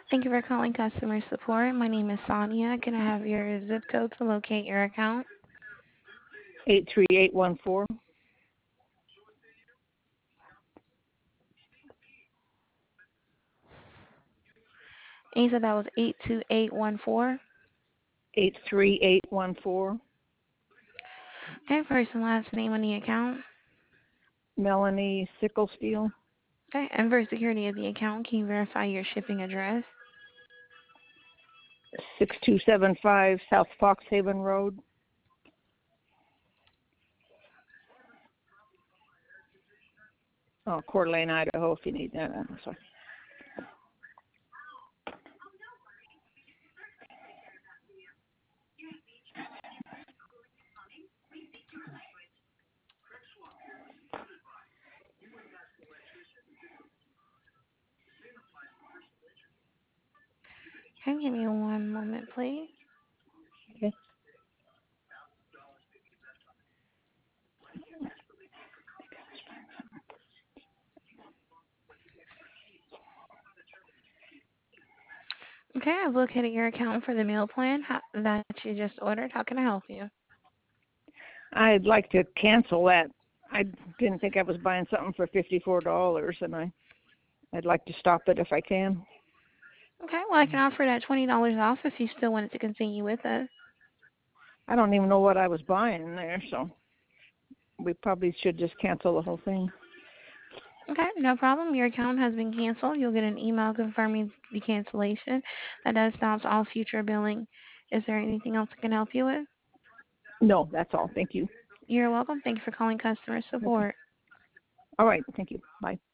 Thank you for calling customer support. My name is Sonia. Can I have your zip code to locate your account? 83814. And you said that was 82814. 83814. Okay, first and last name on the account. Melanie Sicklesteel. Okay, and for security of the account, can you verify your shipping address? 6275 South Foxhaven Road. Oh, Coeur d'Alene, Idaho, if you need that. I'm sorry. Okay, give me one moment, please. Okay. Okay, I've located your account for the meal plan that you just ordered. How can I help you? I'd like to cancel that. I didn't think I was buying something for $54, and I'd like to stop it if I can. Okay, well, I can offer that $20 off if you still wanted to continue with us. I don't even know what I was buying there, so we probably should just cancel the whole thing. Okay, no problem. Your account has been canceled. You'll get an email confirming the cancellation. That does stop all future billing. Is there anything else I can help you with? No, that's all. Thank you. You're welcome. Thank you for calling customer Okay. support. All right. Thank you. Bye.